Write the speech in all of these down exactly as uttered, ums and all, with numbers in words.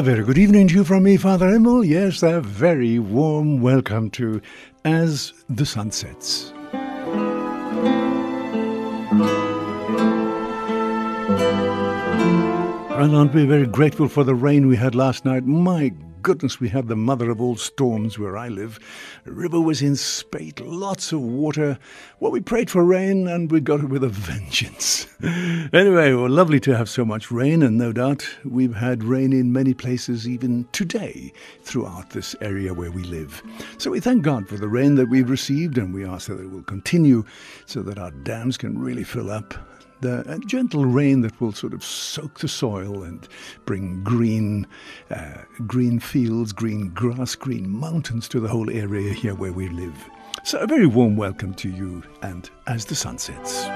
very good evening to you from me, Father Emil. Yes, a very warm welcome to As the Sun Sets. And aren't we very grateful for the rain we had last night? My goodness, we had the mother of all storms where I live. The river was in spate, lots of water. Well, we prayed for rain and we got it with a vengeance. Anyway, well, lovely to have so much rain, and no doubt we've had rain in many places even today throughout this area where we live. So we thank God for the rain that we've received, and we ask that it will continue so that our dams can really fill up. The gentle rain that will sort of soak the soil and bring green, uh, green fields, green grass, green mountains to the whole area here where we live. So a very warm welcome to you, and As the Sun Sets.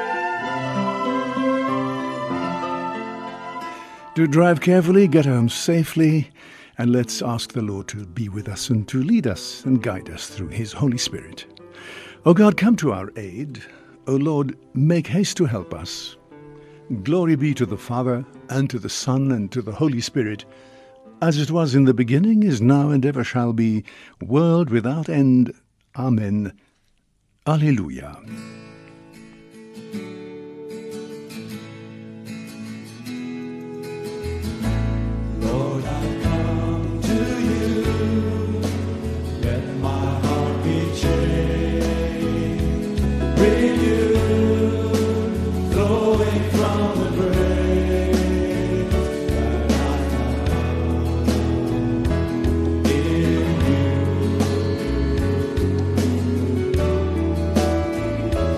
Do drive carefully, get home safely, and let's ask the Lord to be with us and to lead us and guide us through His Holy Spirit. O God, come to our aid. O Lord, make haste to help us. Glory be to the Father, and to the Son, and to the Holy Spirit, as it was in the beginning, is now, and ever shall be, world without end. Amen. Alleluia. Lord, I come to you. Let my heart be changed. Renew, flowing from the grave that I found in you.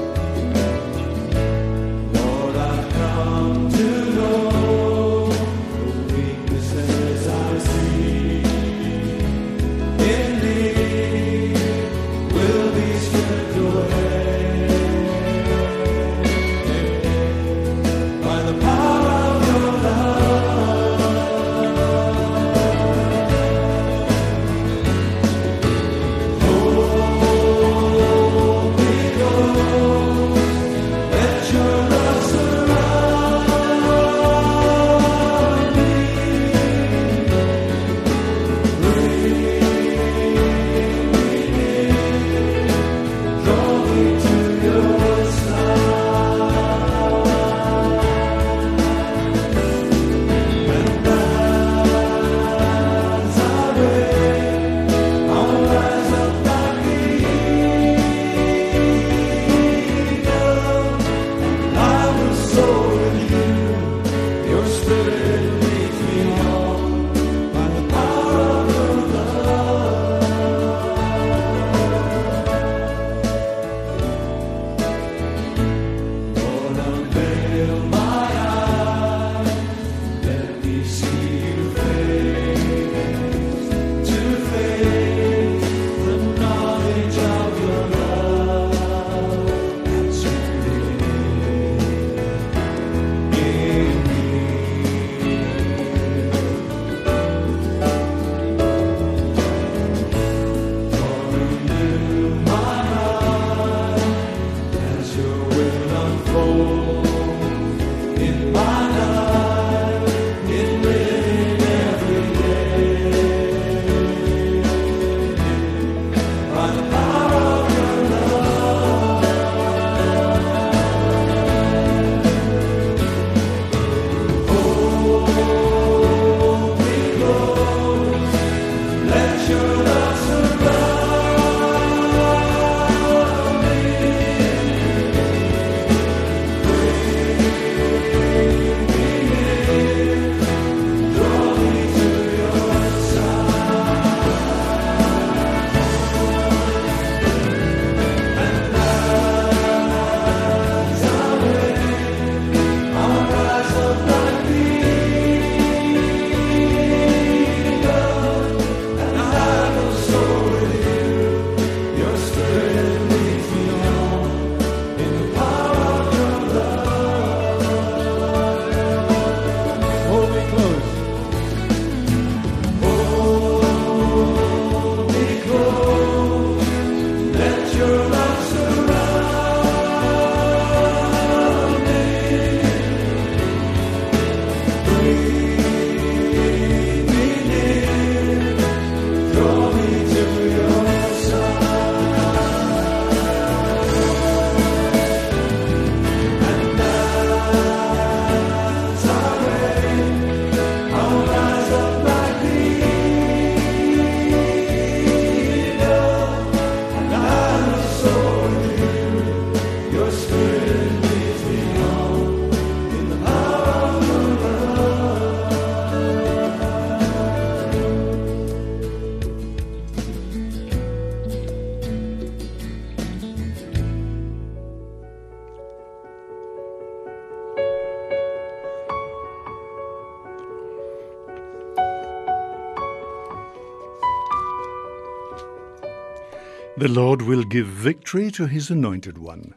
The Lord will give victory to his anointed one.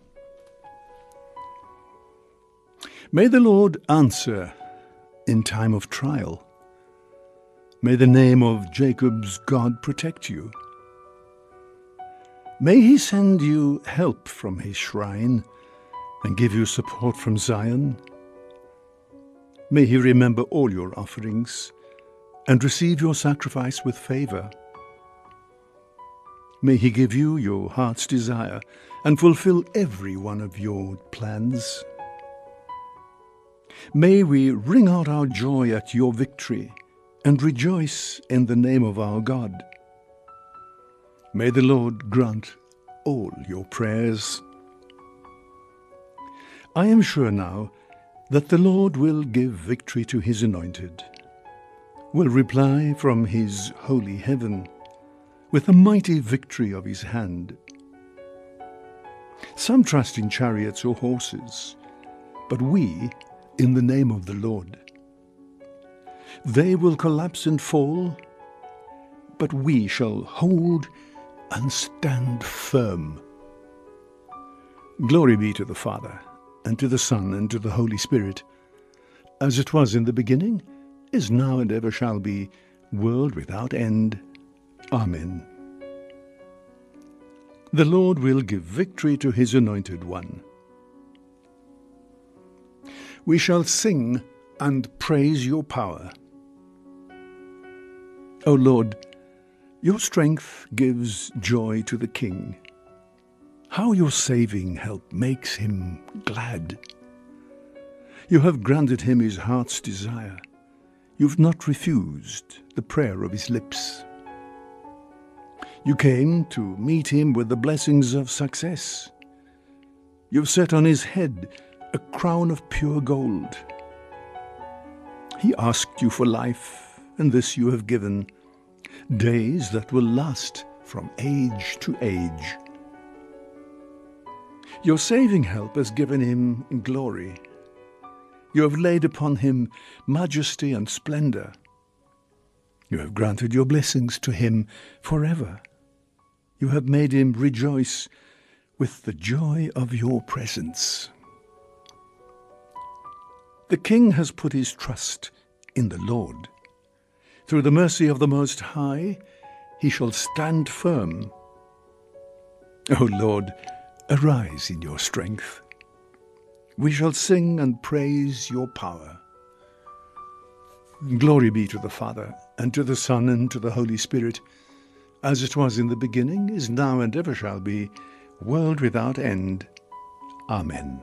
May the Lord answer in time of trial. May the name of Jacob's God protect you. May he send you help from his shrine and give you support from Zion. May he remember all your offerings and receive your sacrifice with favor. May he give you your heart's desire and fulfill every one of your plans. May we ring out our joy at your victory and rejoice in the name of our God. May the Lord grant all your prayers. I am sure now that the Lord will give victory to his anointed, will reply from his holy heaven with a mighty victory of his hand. Some trust in chariots or horses, but we in the name of the Lord. They will collapse and fall, but we shall hold and stand firm. Glory be to the Father, and to the Son, and to the Holy Spirit, as it was in the beginning, is now, and ever shall be, world without end. Amen. The Lord will give victory to his anointed one. We shall sing and praise your power. O Lord, your strength gives joy to the King. How your saving help makes him glad. You have granted him his heart's desire. You've not refused the prayer of his lips. You came to meet him with the blessings of success. You've set on his head a crown of pure gold. He asked you for life, and this you have given, days that will last from age to age. Your saving help has given him glory. You have laid upon him majesty and splendor. You have granted your blessings to him forever. You have made him rejoice with the joy of your presence. The King has put his trust in the Lord. Through the mercy of the Most High, he shall stand firm. O Lord, arise in your strength. We shall sing and praise your power. Glory be to the Father, and to the Son, and to the Holy Spirit, as it was in the beginning, is now, and ever shall be, world without end. Amen.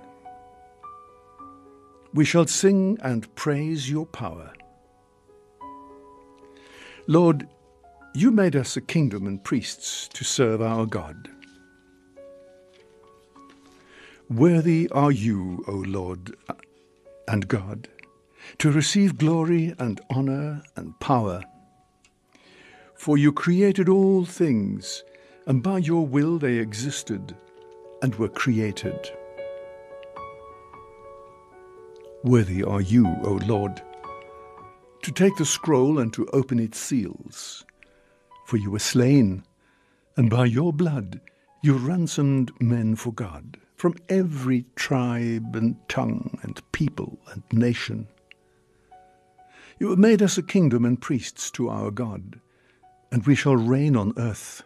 We shall sing and praise your power. Lord, you made us a kingdom and priests to serve our God. Worthy are you, O Lord and God, to receive glory and honor and power. For you created all things, and by your will they existed and were created. Worthy are you, O Lord, to take the scroll and to open its seals. For you were slain, and by your blood you ransomed men for God, from every tribe and tongue and people and nation. You have made us a kingdom and priests to our God, and we shall reign on earth.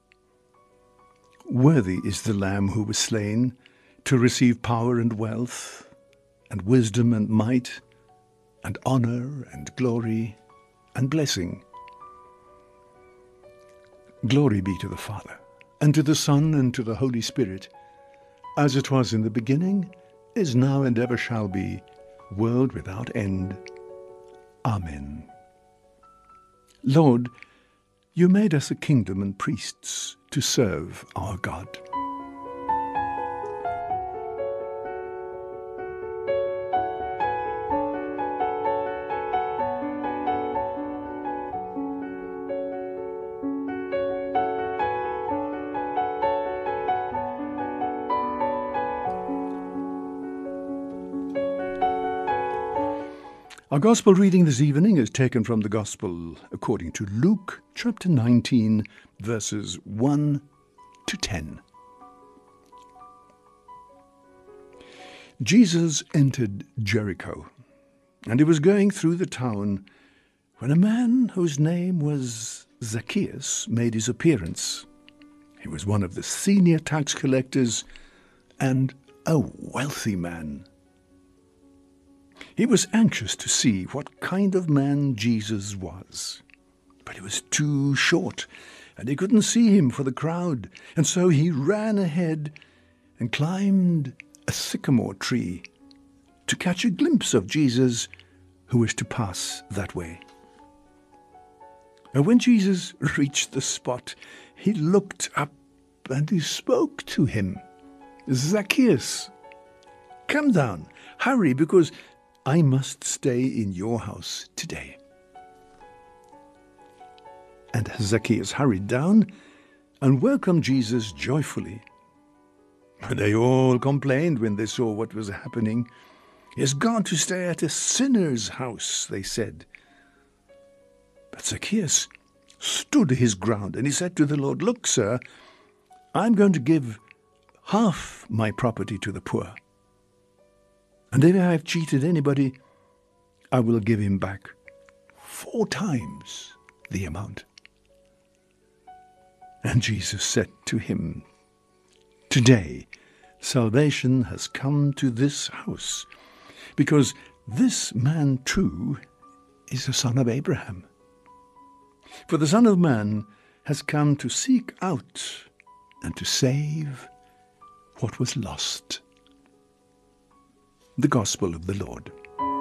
Worthy is the Lamb who was slain to receive power and wealth, and wisdom and might, and honor and glory and blessing. Glory be to the Father, and to the Son, and to the Holy Spirit, as it was in the beginning, is now, and ever shall be, world without end. Amen. Lord, you made us a kingdom and priests to serve our God. Our Gospel reading this evening is taken from the Gospel according to Luke, chapter nineteen, verses one to ten. Jesus entered Jericho, and he was going through the town when a man whose name was Zacchaeus made his appearance. He was one of the senior tax collectors and a wealthy man. He was anxious to see what kind of man Jesus was, but he was too short, and he couldn't see him for the crowd, and so he ran ahead and climbed a sycamore tree to catch a glimpse of Jesus, who was to pass that way. And when Jesus reached the spot, he looked up and he spoke to him. "Zacchaeus, come down, hurry, because I must stay in your house today." And Zacchaeus hurried down and welcomed Jesus joyfully. But they all complained when they saw what was happening. "He has gone to stay at a sinner's house," they said. But Zacchaeus stood his ground, and he said to the Lord, "Look, sir, I'm going to give half my property to the poor. And if I have cheated anybody, I will give him back four times the amount." And Jesus said to him, "Today salvation has come to this house, because this man too is a son of Abraham. For the Son of Man has come to seek out and to save what was lost." The Gospel of the Lord.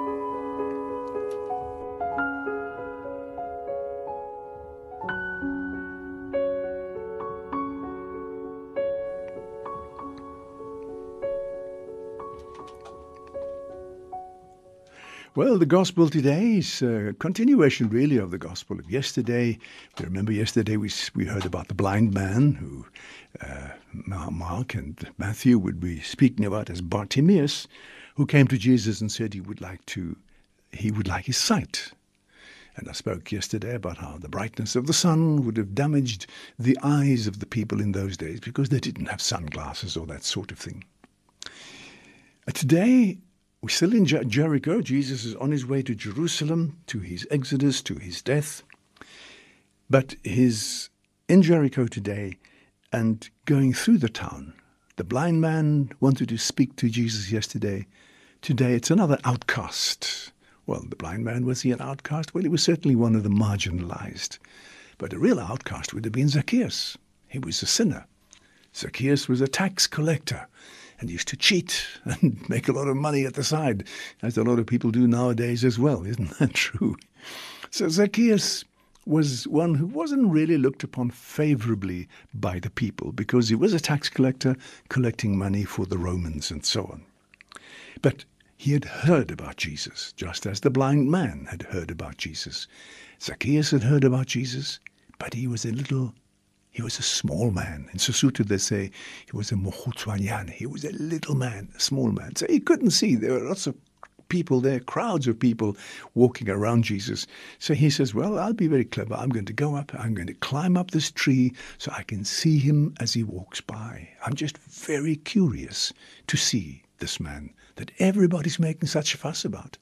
Well, the Gospel today is a continuation, really, of the Gospel of yesterday. We remember yesterday we we heard about the blind man who uh, Mark and Matthew would be speaking about as Bartimaeus, who came to Jesus and said he would like to, he would like his sight. And I spoke yesterday about how the brightness of the sun would have damaged the eyes of the people in those days because they didn't have sunglasses or that sort of thing. Uh, today, we're still in Jer- Jericho. Jesus is on his way to Jerusalem, to his exodus, to his death. But he's in Jericho today and going through the town. The blind man wanted to speak to Jesus yesterday. Today it's another outcast. Well, the blind man, was he an outcast? Well, he was certainly one of the marginalized. But a real outcast would have been Zacchaeus. He was a sinner. Zacchaeus was a tax collector and used to cheat and make a lot of money at the side, as a lot of people do nowadays as well. Isn't that true? So Zacchaeus was one who wasn't really looked upon favorably by the people because he was a tax collector collecting money for the Romans and so on. But he had heard about Jesus, just as the blind man had heard about Jesus. Zacchaeus had heard about Jesus, but he was a little He was a small man. In Sesotho they say he was a mohutswanyane. He was a little man, a small man. So he couldn't see. There were lots of people there, crowds of people walking around Jesus. So he says, well, I'll be very clever. I'm going to go up, I'm going to climb up this tree so I can see him as he walks by. I'm just very curious to see this man that everybody's making such a fuss about.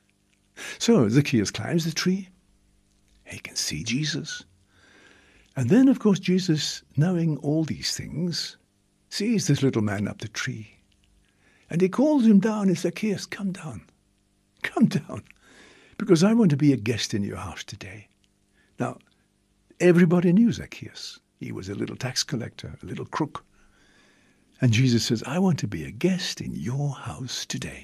So Zacchaeus climbs the tree. He can see Jesus. And then, of course, Jesus, knowing all these things, sees this little man up the tree. And he calls him down and says, Zacchaeus, come down. Come down, because I want to be a guest in your house today. Now, everybody knew Zacchaeus. He was a little tax collector, a little crook. And Jesus says, I want to be a guest in your house today.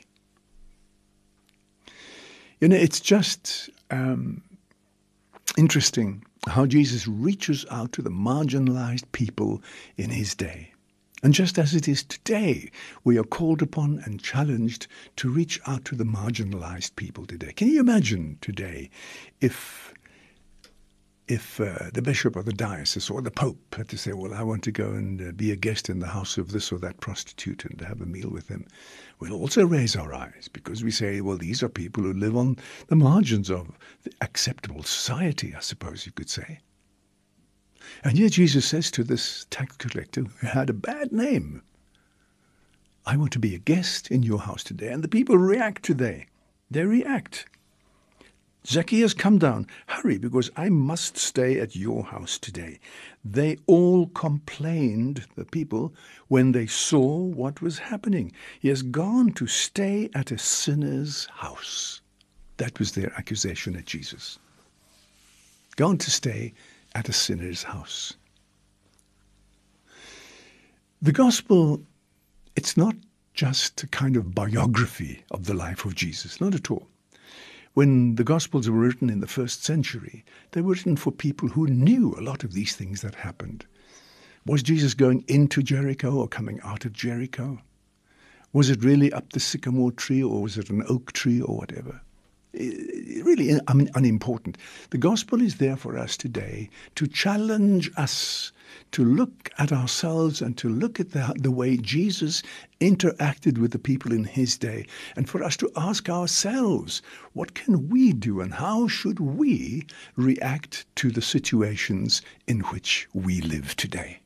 You know, it's just um, interesting how Jesus reaches out to the marginalized people in his day. And just as it is today, we are called upon and challenged to reach out to the marginalized people today. Can you imagine today if if uh, the bishop of the diocese or the pope had to say, well, I want to go and uh, be a guest in the house of this or that prostitute and have a meal with them? We'll also raise our eyes because we say, well, these are people who live on the margins of the acceptable society, I suppose you could say. And yet Jesus says to this tax collector who had a bad name, I want to be a guest in your house today. And the people react today. They react. Zacchaeus, come down. Hurry, because I must stay at your house today. They all complained, the people, when they saw what was happening. He has gone to stay at a sinner's house. That was their accusation at Jesus. Gone to stay at a sinner's house. The gospel, it's not just a kind of biography of the life of Jesus, not at all. When the Gospels were written in the first century, they were written for people who knew a lot of these things that happened. Was Jesus going into Jericho or coming out of Jericho? Was it really up the sycamore tree, or was it an oak tree, or whatever? It, really I mean, unimportant. The Gospel is there for us today to challenge us to look at ourselves and to look at the, the way Jesus interacted with the people in his day, and for us to ask ourselves, what can we do and how should we react to the situations in which we live today?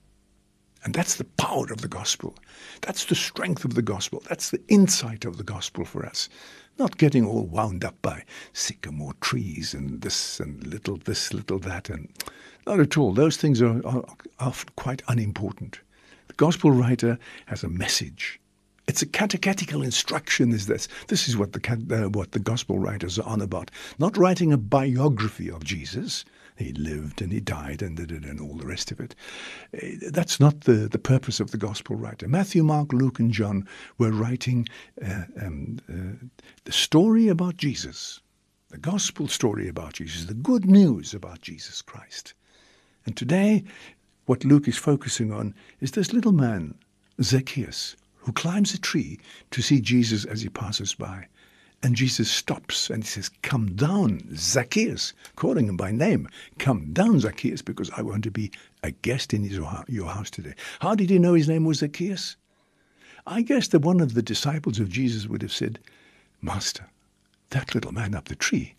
And that's the power of the gospel. That's the strength of the gospel. That's the insight of the gospel for us. Not getting all wound up by sycamore trees and this and little this, little that, and not at all. Those things are, are often quite unimportant. The gospel writer has a message. It's a catechetical instruction, is this. This is what the, uh, what the gospel writers are on about. Not writing a biography of Jesus. He lived and he died and, and all the rest of it. That's not the, the purpose of the gospel writer. Matthew, Mark, Luke, and John were writing uh, um, uh, the story about Jesus, the gospel story about Jesus, the good news about Jesus Christ. And today, what Luke is focusing on is this little man, Zacchaeus, who climbs a tree to see Jesus as he passes by. And Jesus stops and he says, come down, Zacchaeus, calling him by name. Come down, Zacchaeus, because I want to be a guest in your house today. How did he know his name was Zacchaeus? I guess that one of the disciples of Jesus would have said, Master, that little man up the tree,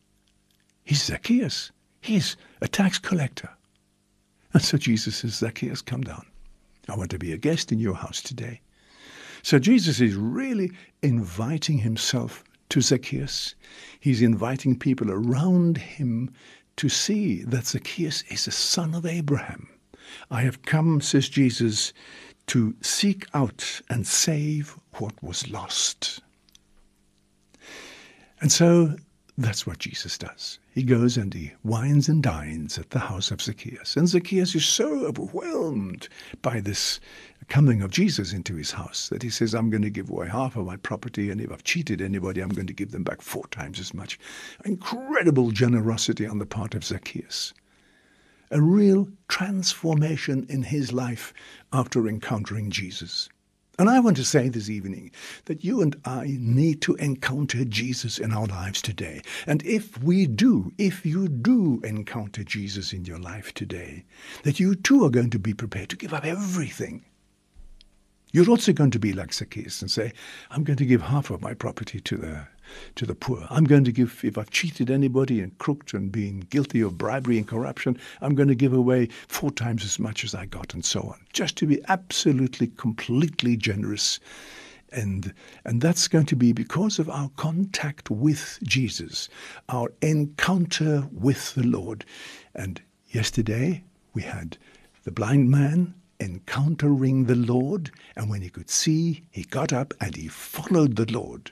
he's Zacchaeus. He's a tax collector. And so Jesus says, Zacchaeus, come down. I want to be a guest in your house today. So Jesus is really inviting himself to Zacchaeus. He's inviting people around him to see that Zacchaeus is a son of Abraham. I have come, says Jesus, to seek out and save what was lost. And so that's what Jesus does. He goes and he wines and dines at the house of Zacchaeus. And Zacchaeus is so overwhelmed by this coming of Jesus into his house that he says, I'm going to give away half of my property, and if I've cheated anybody, I'm going to give them back four times as much. Incredible generosity on the part of Zacchaeus. A real transformation in his life after encountering Jesus. And I want to say this evening that you and I need to encounter Jesus in our lives today. And if we do, if you do encounter Jesus in your life today, that you too are going to be prepared to give up everything. You're also going to be like Zacchaeus and say, I'm going to give half of my property to the to the poor. I'm going to give, if I've cheated anybody and crooked and been guilty of bribery and corruption, I'm going to give away four times as much as I got, and so on. Just to be absolutely, completely generous. And, and that's going to be because of our contact with Jesus, our encounter with the Lord. And yesterday we had the blind man encountering the Lord, and when he could see, he got up and he followed the Lord.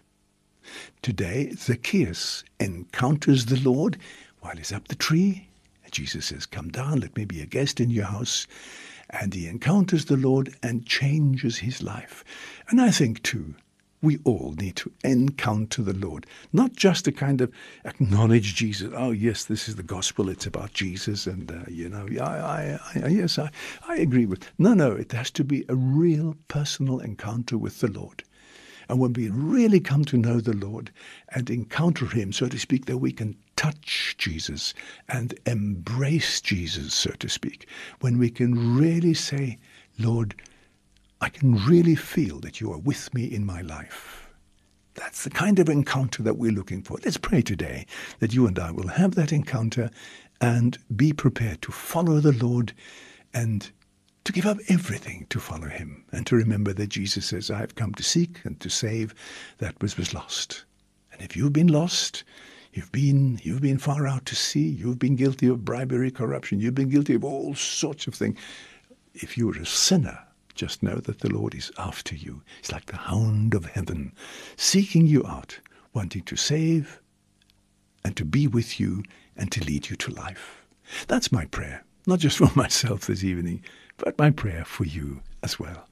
Today, Zacchaeus encounters the Lord while he's up the tree. And Jesus says, come down, let me be a guest in your house. And he encounters the Lord and changes his life. And I think, too, we all need to encounter the Lord. Not just to kind of acknowledge Jesus. Oh, yes, this is the gospel. It's about Jesus. And, uh, you know, I, I, I, yes, I, I agree with. No, no, it has to be a real personal encounter with the Lord. And when we really come to know the Lord and encounter him, so to speak, that we can touch Jesus and embrace Jesus, so to speak, when we can really say, Lord, I can really feel that you are with me in my life. That's the kind of encounter that we're looking for. Let's pray today that you and I will have that encounter and be prepared to follow the Lord and to give up everything to follow him, and to remember that Jesus says, I have come to seek and to save that which was lost. And if you've been lost, you've been you've been far out to sea, you've been guilty of bribery, corruption, you've been guilty of all sorts of things. If you're a sinner, just know that the Lord is after you. He's like the hound of heaven, seeking you out, wanting to save and to be with you and to lead you to life. That's my prayer, not just for myself this evening, but my prayer for you as well.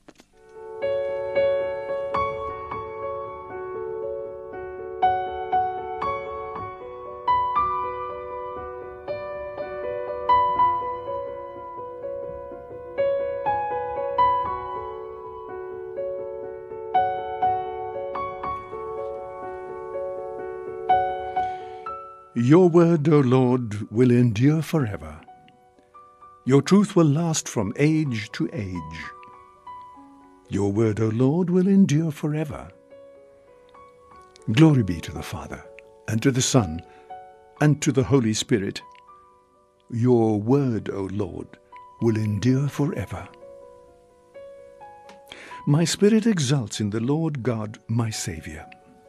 Your word, O Lord, will endure forever. Your truth will last from age to age. Your word, O Lord, will endure forever. Glory be to the Father, and to the Son, and to the Holy Spirit. Your word, O Lord, will endure forever. My spirit exults in the Lord God, my Saviour.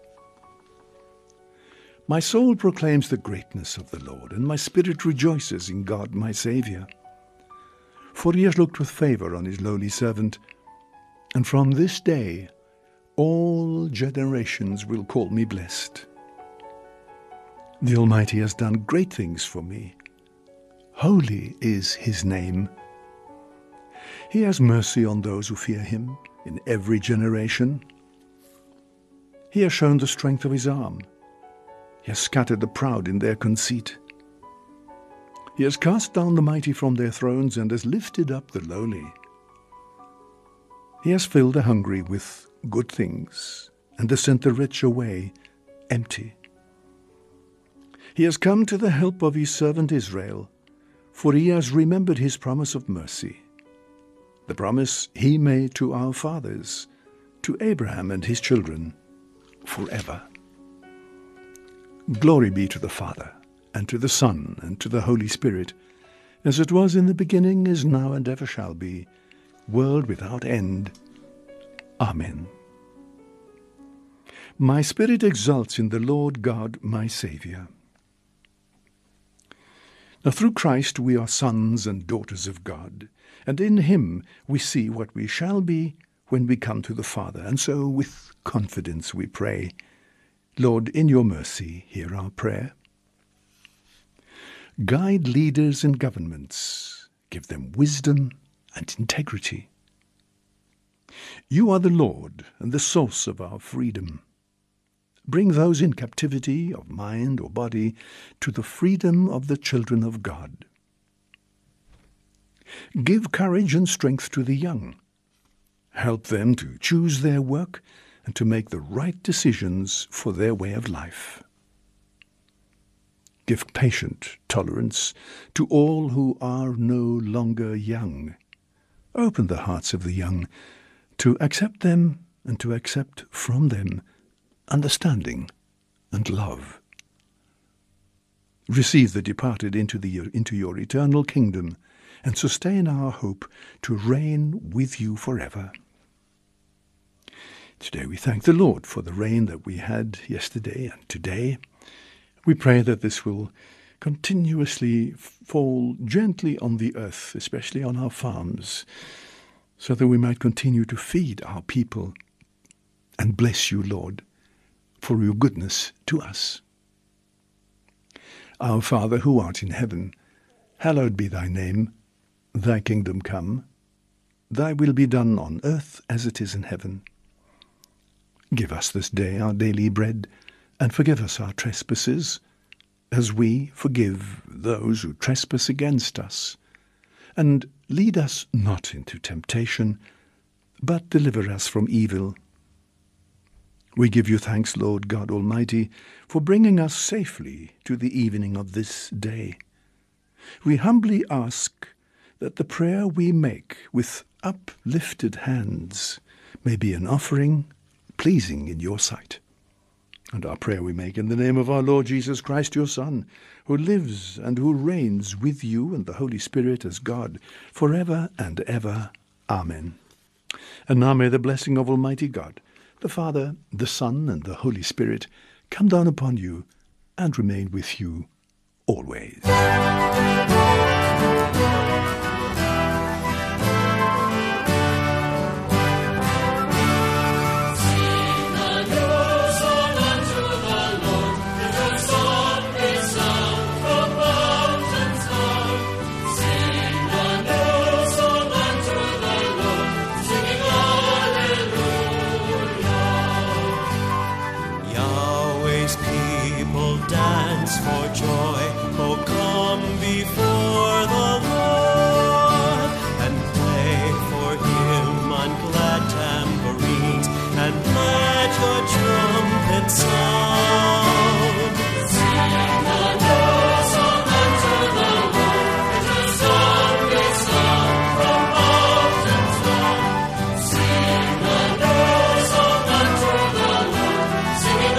My soul proclaims the greatness of the Lord, and my spirit rejoices in God my Saviour. For he has looked with favour on his lowly servant, and from this day all generations will call me blessed. The Almighty has done great things for me. Holy is his name. He has mercy on those who fear him in every generation. He has shown the strength of his arm. He has scattered the proud in their conceit. He has cast down the mighty from their thrones and has lifted up the lowly. He has filled the hungry with good things and has sent the rich away empty. He has come to the help of his servant Israel, for he has remembered his promise of mercy, the promise he made to our fathers, to Abraham and his children, forever. Glory be to the Father, and to the Son, and to the Holy Spirit, as it was in the beginning, is now, and ever shall be, world without end. Amen. My spirit exults in the Lord God, my Saviour. Now through Christ we are sons and daughters of God, and in him we see what we shall be when we come to the Father. And so with confidence we pray, Lord, in your mercy, hear our prayer. Guide leaders and governments, give them wisdom and integrity. You are the Lord and the source of our freedom. Bring those in captivity of mind or body to the freedom of the children of God. Give courage and strength to the young. Help them to choose their work and to make the right decisions for their way of life. Give patient tolerance to all who are no longer young. Open the hearts of the young to accept them and to accept from them understanding and love. Receive the departed into, the, into your eternal kingdom and sustain our hope to reign with you forever. Today we thank the Lord for the rain that we had yesterday and today. We pray that this will continuously fall gently on the earth, especially on our farms, so that we might continue to feed our people and bless you, Lord, for your goodness to us. Our Father, who art in heaven, hallowed be thy name. Thy kingdom come. Thy will be done on earth as it is in heaven. Give us this day our daily bread, and forgive us our trespasses, as we forgive those who trespass against us. And lead us not into temptation, but deliver us from evil. We give you thanks, Lord God Almighty, for bringing us safely to the evening of this day. We humbly ask that the prayer we make with uplifted hands may be an offering pleasing in your sight. And our prayer we make in the name of our Lord Jesus Christ, your Son, who lives and who reigns with you and the Holy Spirit as God, forever and ever. Amen. And now may the blessing of Almighty God, the Father, the Son, and the Holy Spirit come down upon you and remain with you always. Yahweh's people dance for joy. Oh, come before the Lord and play for him on glad tambourines and let your trumpets sound. Sing a new song unto the Lord. Let your song be sung from mountains down. Sing a new song unto the Lord, singing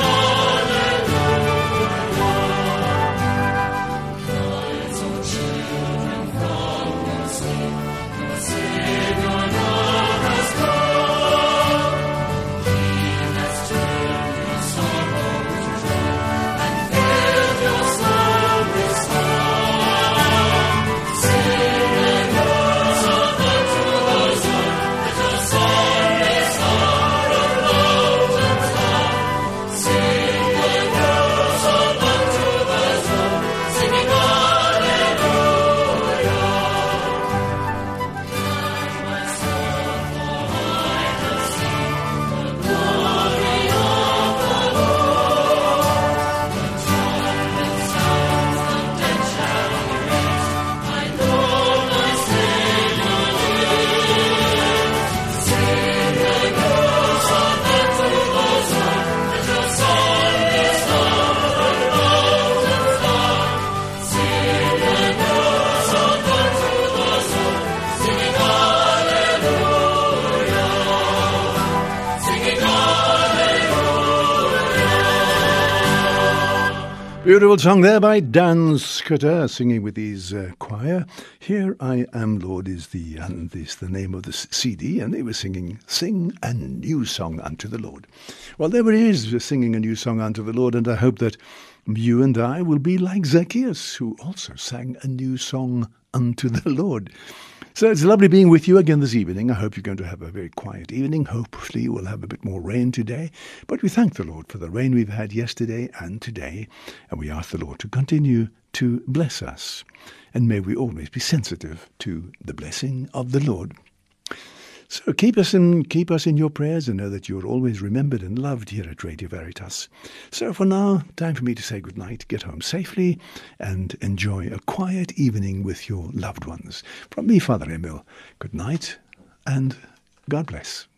Beautiful song there by Dan Scudder, singing with his uh, choir. Here I Am, Lord, is the, and is the name of the C D, and they were singing, Sing a New Song Unto the Lord. Well, there it is, singing a new song unto the Lord, and I hope that you and I will be like Zacchaeus, who also sang a new song unto the Lord. So it's lovely being with you again this evening. I hope you're going to have a very quiet evening. Hopefully we'll have a bit more rain today. But we thank the Lord for the rain we've had yesterday and today. And we ask the Lord to continue to bless us. And may we always be sensitive to the blessing of the Lord. So keep us in keep us in your prayers and know that you're always remembered and loved here at Radio Veritas. So for now, time for me to say goodnight, get home safely, and enjoy a quiet evening with your loved ones. From me, Father Emil, good night and God bless.